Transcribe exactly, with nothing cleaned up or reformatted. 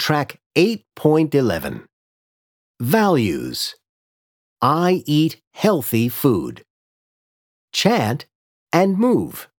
Track eight point eleven. Values. I eat healthy food. Chant and move.